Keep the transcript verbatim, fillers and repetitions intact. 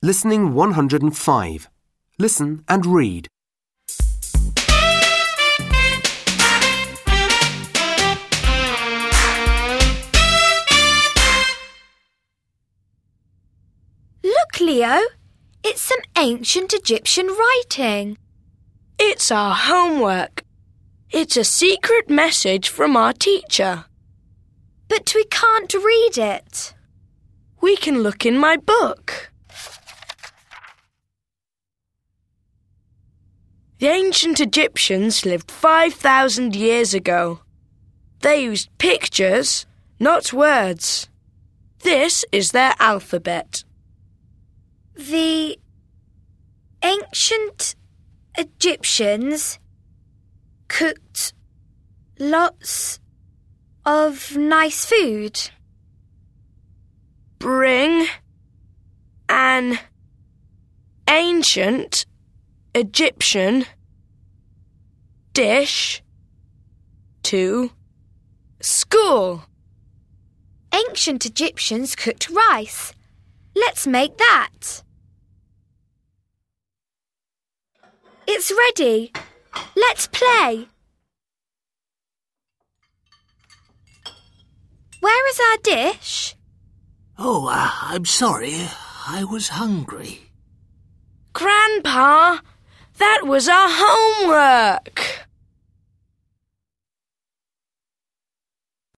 Listening one hundred five. Listen and read. Look, Leo, it's some ancient Egyptian writing. It's our homework. It's a secret message from our teacher. But we can't read it. We can look in my book. The ancient Egyptians lived five thousand years ago. They used pictures, not words. This is their alphabet. The ancient Egyptians cooked lots of nice food. Bring an ancient Egyptian dish to school. Ancient Egyptians cooked rice. Let's make that. It's ready. Let's play. Where is our dish? Oh, uh, I'm sorry. I was hungry. Grandpa, that was our homework.